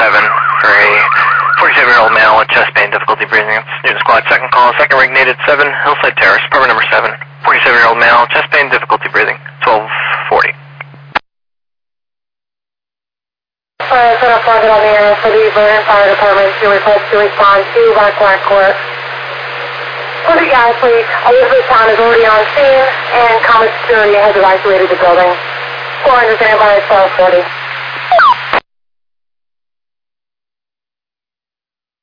for a 47-year-old male with chest pain, difficulty breathing. It's Newton Squad. Second call, second rig needed, 7, Hillside Terrace, apartment number 7. 47-year-old male, chest pain, difficulty breathing, 1240. Fire set up target on the air for the Vernon Fire Department to request to respond to Black Court. For the gas leak, Elizabeth Town is already on scene, and Comet Security has evacuated the building. 400 standby at 1240.